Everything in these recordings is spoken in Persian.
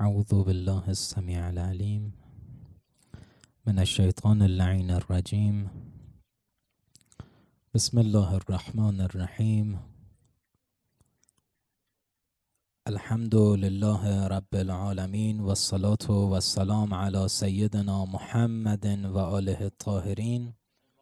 اعوذ بالله السمیع العلیم من الشیطان اللعین الرجیم. بسم الله الرحمن الرحیم. الحمد لله رب العالمین و الصلاة و السلام علی سیدنا محمد و آله الطاهرین.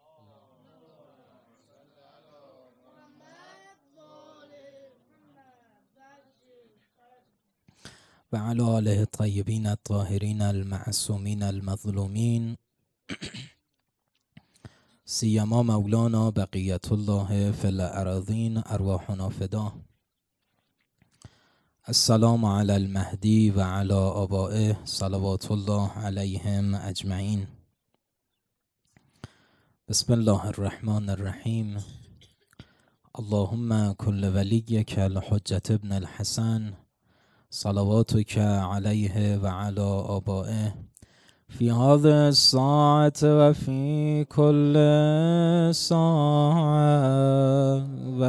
و علی آله الطیبین الطاهرین المعصومین المظلومین، سیما مولانا بقیت الله فی الاراضین ارواحنا فدا. السلام علی المهدی و علی آبائه صلوات الله علیهم اجمعین. بسم الله الرحمن الرحیم. اللهم کل ولیک الحجة ابن الحسن صلواتك علیه و علی آبائه فی هذه الساعة و فی کل ساعة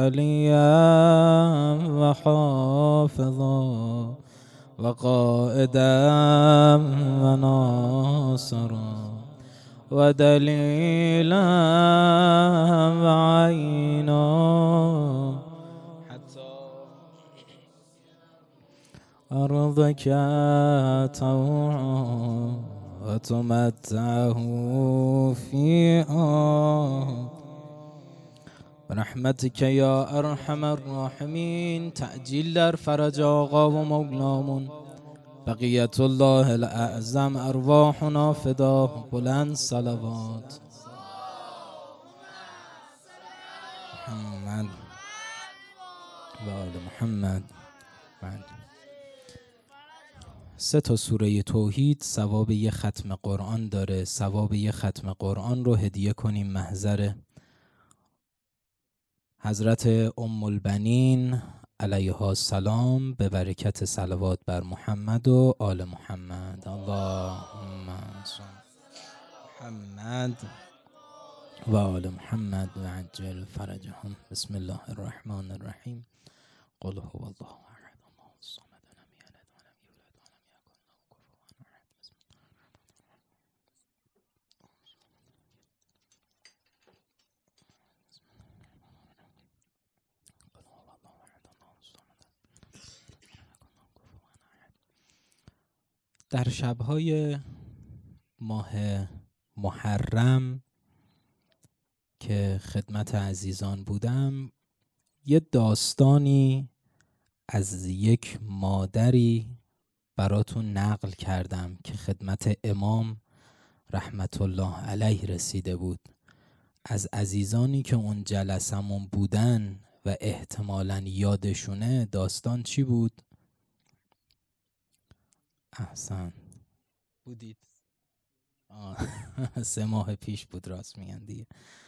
ولیا و حافظا و قائدا و ناصرا و دلیلا و عینا أرضك طوعا وتمتعه فيها برحمتك يا أرحم الراحمين. تعجیل در فرج آقا و مولامون بقیت الله الاعظم ارواحنا فدا. بلند صلوات محمد و آل محمد. سه تا سوره توحید ثواب یه ختم قرآن داره. ثواب یه ختم قرآن رو هدیه کنیم محضر حضرت ام البنین علیها السلام به برکت صلوات بر محمد و آل محمد. اللهم صل محمد و آل محمد و عجل فرجهم. بسم الله الرحمن الرحیم. قل هو الله احد الله الصمد لم یلد ولم یولد ولم یکن له کفوا احد. قل هو الله احد الله الصمد لم یلد ولم یکن له کفوا احد. در شب‌های ماه محرم که خدمت عزیزان بودم، یه داستانی از یک مادری براتون نقل کردم که خدمت امام رحمت الله علیه رسیده بود. از عزیزانی که اون جلسمون بودن و احتمالاً یادشونه داستان چی بود؟ احسن بودید. 3 ماه پیش بود، راست میگن دیگه.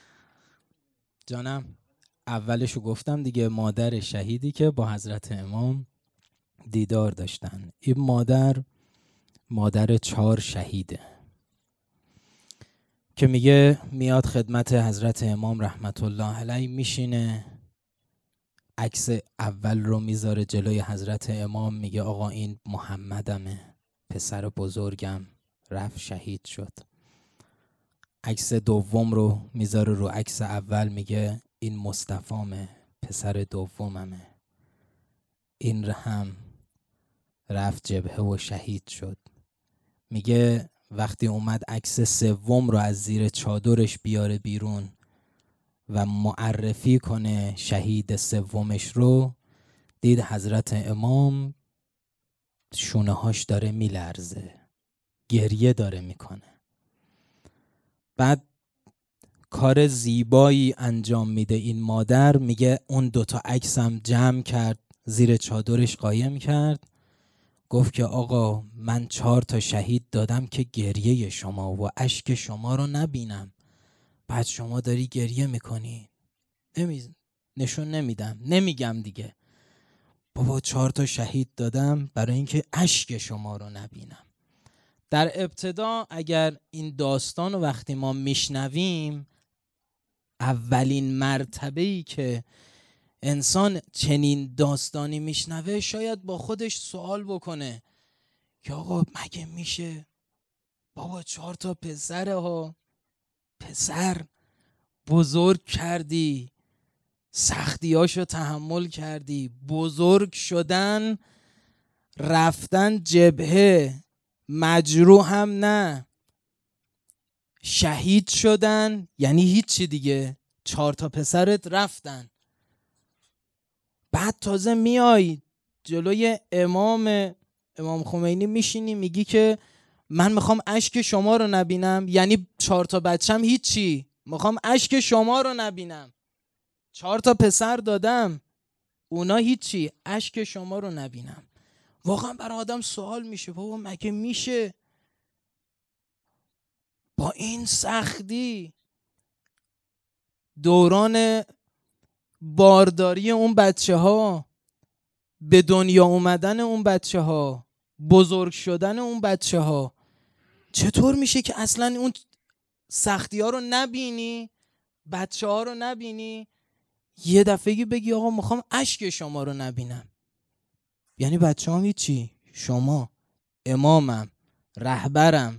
جانم اولشو گفتم دیگه، مادر شهیدی که با حضرت امام دیدار داشتن. این مادر 4 شهیده که میگه میاد خدمت حضرت امام رحمت الله علیه، میشینه، عکس اول رو میذاره جلوی حضرت امام، میگه آقا این محمدمه، پسر بزرگم رفت شهید شد. عکس دوم رو میذاره رو عکس اول، میگه این مصطفامه، پسر دوممه، این هم رفت جبهه و شهید شد. میگه وقتی اومد عکس سوم رو از زیر چادرش بیاره بیرون و معرفی کنه شهید سومش رو، دید حضرت امام شونه هاش داره میلرزه، گریه داره میکنه. بعد کار زیبایی انجام میده این مادر، میگه اون 2 تا عکسم جمع کرد زیر چادرش قایم کرد، گفت که آقا من 4 تا شهید دادم که گریه شما و اشک شما رو نبینم، بعد شما داری گریه میکنی. نشون نمیدم، نمیگم دیگه. بابا 4 تا شهید دادم برای اینکه اشک شما رو نبینم. در ابتدا اگر این داستان رو وقتی ما میشنویم، اولین مرتبه‌ای که انسان چنین داستانی میشنوه شاید با خودش سوال بکنه که آقا مگه میشه بابا 4 تا پسره ها، پسر بزرگ کردی، سختیاشو تحمل کردی، بزرگ شدن، رفتن جبهه، مجروح هم نه، شهید شدن، یعنی هیچی دیگه، 4 تا پسرت رفتن. بعد تازه میای جلوی امام خمینی میشینی میگی که من میخوام اشک شما رو نبینم، یعنی 4 تا بچم هیچی، میخوام اشک شما رو نبینم. 4 تا پسر دادم، اونا هیچی، اشک شما رو نبینم. واقعا برای آدم سوال میشه بابا مگه میشه با این سختی دوران بارداری اون بچه ها، به دنیا اومدن اون بچه ها، بزرگ شدن اون بچه ها، چطور میشه که اصلا اون سختی ها رو نبینی، بچه ها رو نبینی، یه دفعه بگی آقا میخوام اشک شما رو نبینم؟ یعنی بچه هم هیچی، شما امامم، رهبرم.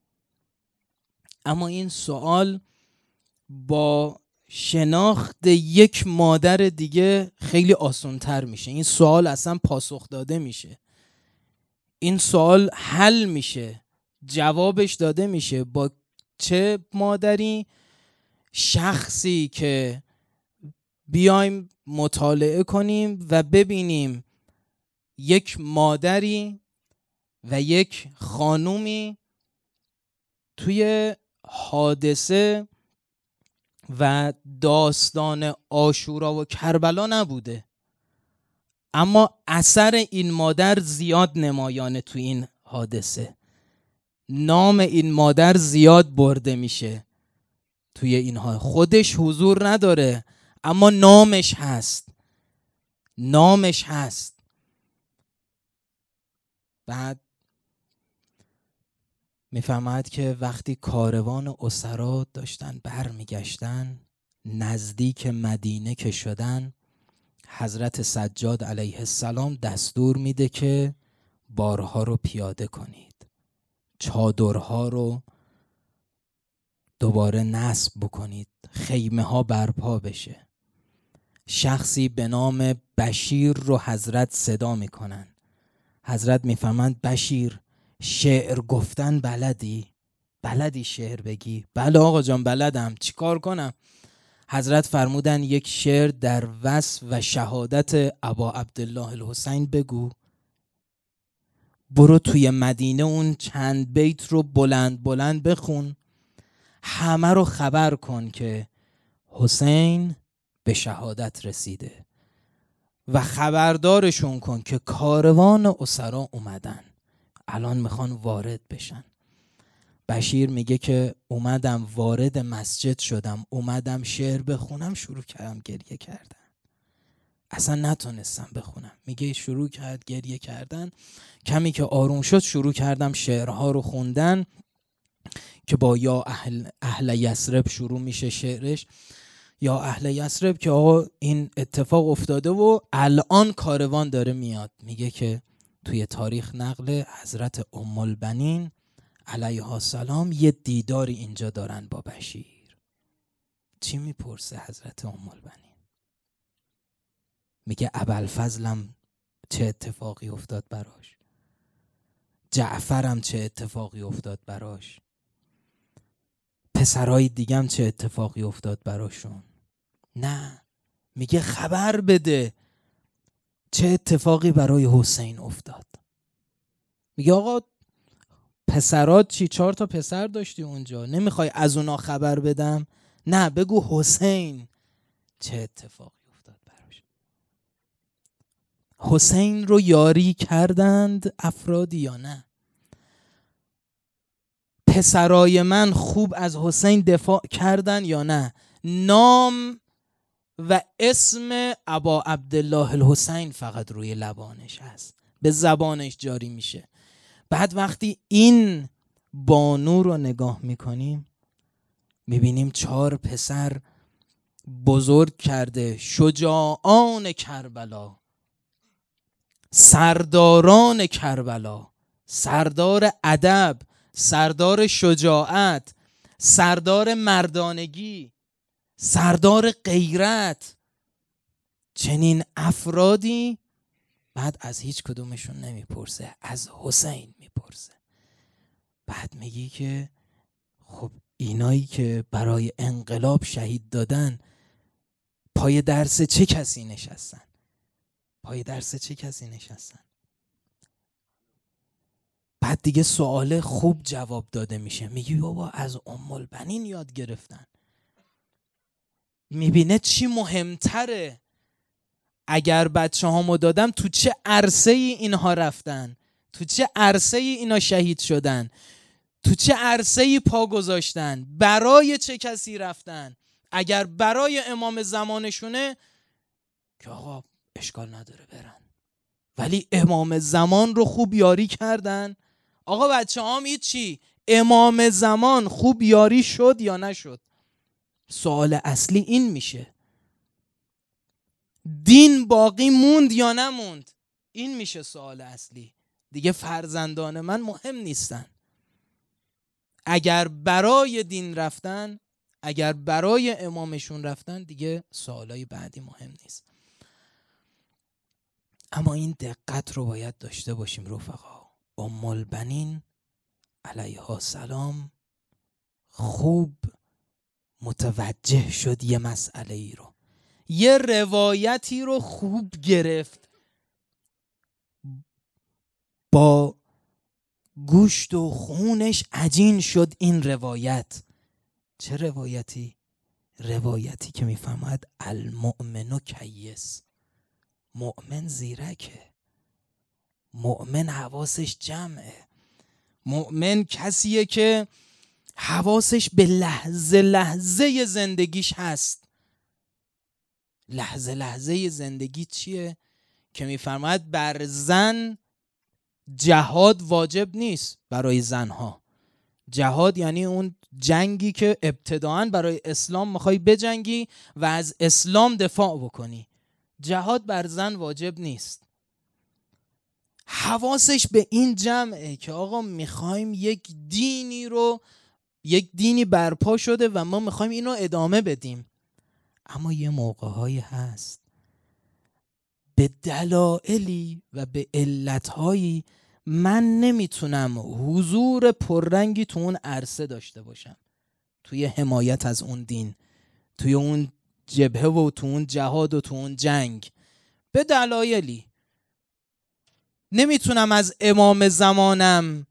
اما این سوال با شناخت یک مادر دیگه خیلی آسان‌تر میشه. این سوال اصلا پاسخ داده میشه، این سوال حل میشه، جوابش داده میشه. با چه مادری؟ شخصی که بیایم مطالعه کنیم و ببینیم یک مادری و یک خانومی توی حادثه و داستان عاشورا و کربلا نبوده، اما اثر این مادر زیاد نمایانه توی این حادثه. نام این مادر زیاد برده میشه توی اینها. خودش حضور نداره اما نامش هست، نامش هست. بعد میفهمد که وقتی کاروان اسرا داشتن برمیگشتن نزدیک مدینه که شدن، حضرت سجاد علیه السلام دستور میده که بارها رو پیاده کنید، چادرها رو دوباره نصب بکنید، خیمه ها برپا بشه. شخصی به نام بشیر رو حضرت صدا میکنن. حضرت میفهمند بشیر شعر گفتن بلدی شعر بگی؟ بله آقا جان بلدم، چیکار کنم؟ حضرت فرمودن یک شعر در وصف و شهادت ابا عبدالله الحسین بگو. برو توی مدینه اون چند بیت رو بلند بلند بخون، همه رو خبر کن که حسین به شهادت رسیده و خبردارشون کن که کاروان اسرا اومدن، الان میخوان وارد بشن. بشیر میگه که اومدم وارد مسجد شدم، اومدم شعر بخونم، شروع کردم گریه کردن، اصلا نتونستم بخونم. میگه شروع کرد گریه کردن، کمی که آروم شد شروع کردم شعرها رو خوندن که با یا اهل یثرب شروع میشه شعرش. یا اهل یثرب که آقا این اتفاق افتاده و الان کاروان داره میاد. میگه که توی تاریخ نقل حضرت ام البنین علیها السلام یه دیداری اینجا دارن با بشیر. چی میپرسه حضرت ام البنین؟ میگه ابوالفضلم چه اتفاقی افتاد براش، جعفرم چه اتفاقی افتاد براش، پسرای دیگم چه اتفاقی افتاد براشون؟ نه، میگه خبر بده چه اتفاقی برای حسین افتاد. میگه آقا پسرات چی؟ 4 تا پسر داشتی اونجا، نمیخوای از اونا خبر بدم؟ نه، بگو حسین چه اتفاقی افتاد براش. حسین رو یاری کردند افرادی یا نه؟ پسرای من خوب از حسین دفاع کردن یا نه؟ نام و اسم ابا عبدالله الحسین فقط روی لبانش هست، به زبانش جاری میشه. بعد وقتی این بانو رو نگاه میکنیم میبینیم 4 پسر بزرگ کرده، شجاعان کربلا، سرداران کربلا، سردار ادب، سردار شجاعت، سردار مردانگی، سردار غیرت. چنین افرادی بعد از هیچ کدومشون نمیپرسه، از حسین میپرسه. بعد میگی که خب اینایی که برای انقلاب شهید دادن پای درس چه کسی نشستن؟ پای درس چه کسی نشستن؟ بعد دیگه سوال خوب جواب داده میشه. میگی بابا از ام البنین یاد گرفتن. میبینه چی مهمتره. اگر بچه هامو دادم تو چه عرصه ای اینها رفتن، تو چه عرصه ای اینا شهید شدن، تو چه عرصه ای پا گذاشتن، برای چه کسی رفتن. اگر برای امام زمانشونه که آقا اشکال نداره برن، ولی امام زمان رو خوب یاری کردن. آقا بچه هام چی؟ امام زمان خوب یاری شد یا نشد؟ سوال اصلی این میشه. دین باقی موند یا نموند؟ این میشه سوال اصلی. دیگه فرزندان من مهم نیستن. اگر برای دین رفتن، اگر برای امامشون رفتن، دیگه سوالای بعدی مهم نیست. اما این دقت رو باید داشته باشیم رفقا. ام البنین علیها السلام خوب متوجه شد یه مسئله ای رو، یه روایتی رو خوب گرفت، با گوشت و خونش عجین شد این روایت. چه روایتی؟ روایتی که میفهمد المؤمن کیس، مؤمن زیرکه، مؤمن حواسش جمعه، مؤمن کسیه که حواسش به لحظه لحظه زندگیش هست. لحظه لحظه زندگی چیه؟ که میفرماید بر زن جهاد واجب نیست برای زنها. جهاد یعنی اون جنگی که ابتداعاً برای اسلام میخوای بجنگی و از اسلام دفاع بکنی. جهاد بر زن واجب نیست. حواسش به این جمعه که آقا میخوایم یک دینی برپا شده و ما میخوایم اینو ادامه بدیم. اما یه موقع‌هایی هست به دلایلی و به علتهایی من نمیتونم حضور پررنگی تو اون عرصه داشته باشم، توی حمایت از اون دین، توی اون جبهه و تو اون جهاد و تو اون جنگ. به دلایلی نمیتونم از امام زمانم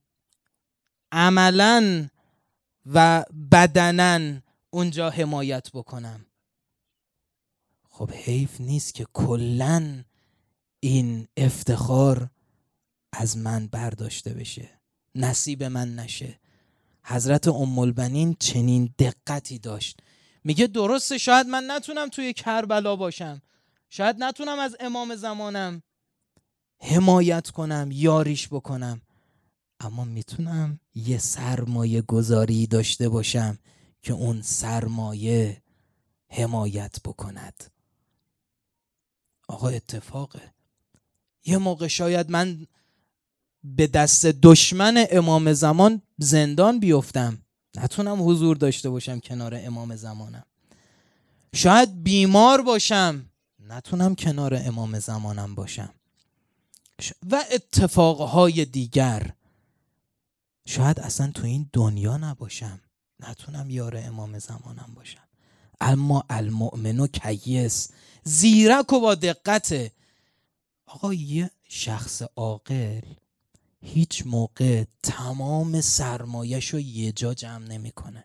عملاً و بدناً اونجا حمایت بکنم. خب حیف نیست که کلاً این افتخار از من برداشته بشه، نصیب من نشه. حضرت ام البنین چنین دقتی داشت. میگه درسته شاید من نتونم توی کربلا باشم، شاید نتونم از امام زمانم حمایت کنم، یاریش بکنم، اما میتونم یه سرمایه گذاری داشته باشم که اون سرمایه حمایت بکند. آقا اتفاقه. یه موقع شاید من به دست دشمن امام زمان زندان بیفتم، نتونم حضور داشته باشم کنار امام زمانم. شاید بیمار باشم، نتونم کنار امام زمانم باشم. و اتفاقهای دیگر. شاید اصلا تو این دنیا نباشم، نتونم یار امام زمانم باشم. اما المؤمن کیس، زیرک و با دقته. آقا یه شخص عاقل هیچ موقع تمام سرمایه‌شو یه جا جمع نمی‌کنه.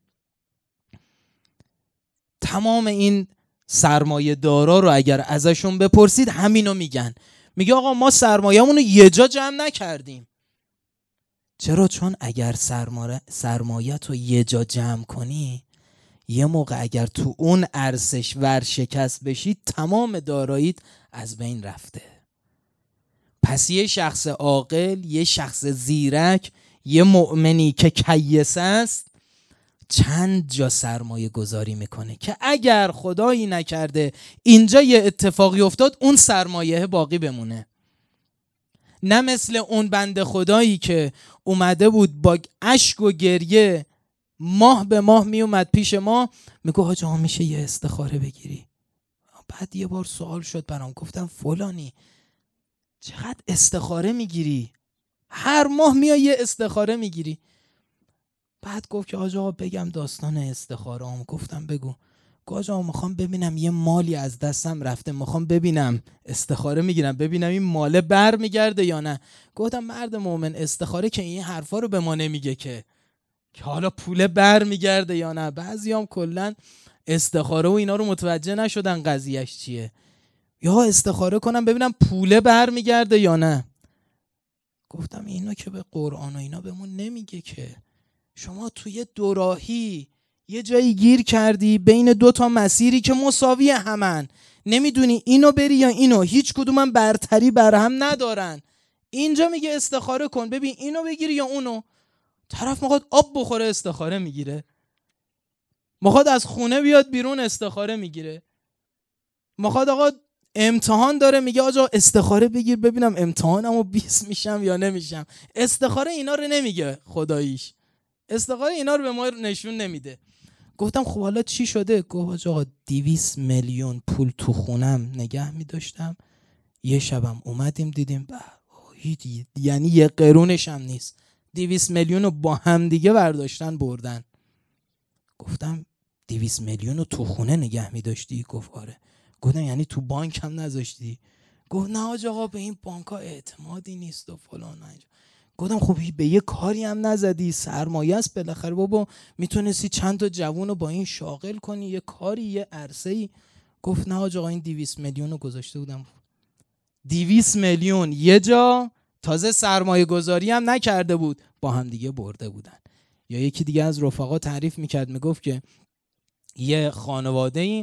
تمام این سرمایه دارا رو اگر ازشون بپرسید همینو میگن. میگه آقا ما سرمایه‌مون رو یه جا جمع نکردیم. چرا؟ چون اگر سرمایه تو یه جا جمع کنی، یه موقع اگر تو اون ارزش ورشکست بشی، تمام داراییت از بین رفته. پس یه شخص عاقل، یه شخص زیرک، یه مؤمنی که کیس است، چند جا سرمایه گذاری میکنه که اگر خدایی نکرده اینجا یه اتفاقی افتاد، اون سرمایه باقی بمونه. نه مثل اون بنده خدایی که اومده بود با اشک و گریه ماه به ماه می اومد پیش ما میگه حاج آقا میشه یه استخاره بگیری. بعد یه بار سوال شد برام، گفتم فلانی چقدر استخاره میگیری؟ هر ماه میای یه استخاره میگیری. بعد گفت که حاج آقا بگم داستان استخاره هم. گفتم بگو. حاج آقا میخوام ببینم یه مالی از دستم رفته، میخوام ببینم، استخاره میگیرم ببینم این ماله بر میگرده یا نه. گفتم مرد مومن استخاره که این حرفا رو به ما نمیگه که حالا پوله بر میگرده یا نه. بعضیام کلا استخاره و اینا رو متوجه نشدن قضیهش چیه. یا استخاره کنم ببینم پوله بر میگرده یا نه. گفتم اینو که به قرآن و اینا بهمون نمیگه که. شما توی دوراهی یه جایی گیر کردی بین دو تا مسیری که مساوی همن، نمیدونی اینو بری یا اینو، هیچ کدومم برتری بر هم ندارن. اینجا میگه استخاره کن ببین اینو بگیری یا اونو. طرف میخواد آب بخوره استخاره میگیره، میخواد از خونه بیاد بیرون استخاره میگیره، میخواد آقا امتحان داره میگه آقا استخاره بگیر ببینم امتحانمو 20 میشم یا نمیشم. استخاره اینا رو نمیگه خداییش، استخاره اینا رو به ما نشون نمیده. گفتم خب حالا چی شده؟ گفت آقا 200 میلیون پول تو خونم نگه میداشتم، یه شبم اومدیم دیدیم یعنی یه قرونش هم نیست، 200 میلیون رو با هم دیگه برداشتن بردن. گفتم 200 میلیون رو تو خونه نگه میداشتی؟ گفت آره. گفتم یعنی تو بانک هم نذاشتی؟ گفت نه حاج آقا به این بانک ها اعتمادی نیست و فلان. گفتم خب به یه کاری هم نزدی؟ سرمایه است بالاخره بابا، میتونستی چند تا جوون رو با این شاغل کنی، یه کاری یه عرصه‌ای. گفت نه حاج آقا این 200 میلیون رو گذاشته بودم. 200 میلیون یه جا، تازه سرمایه گذاری هم نکرده بود، با هم دیگه برده بودن. یا یکی دیگه از رفقا تعریف میکرد، میگفت که یه خانواده‌ای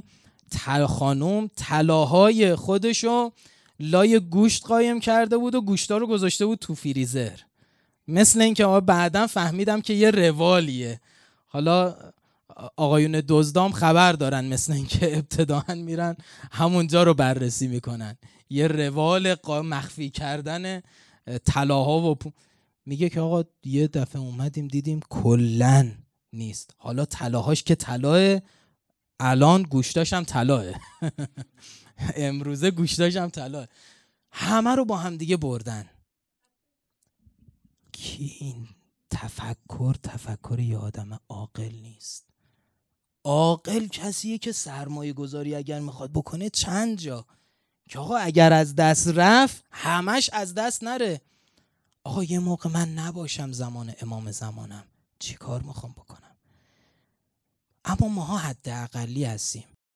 خانم طلاهای خودشو لای گوشت قایم کرده بود و گوشتا رو گذاشته بود تو فریزر. مثل این که بعداً فهمیدم که یه روالیه. حالا آقایون دزدام خبر دارن، مثل این که ابتداً میرن همونجا رو بررسی میکنن، یه روال مخفی کردن طلاها و میگه که آقا یه دفعه اومدیم دیدیم کلاً نیست. حالا طلاهاش که طلاه، الان گوشتاش هم طلاه امروزه گوشتاش هم طلاه. همه رو با هم دیگه بردن. کی این تفکر یه آدم عاقل نیست. عاقل کسیه که سرمایه گذاری اگر میخواد بکنه چند جا، که آقا اگر از دست رفت همش از دست نره. آقا یه موقع من نباشم زمان امام زمانم چی کار میخوام بکنم؟ اما ماها حد اقلی هستیم.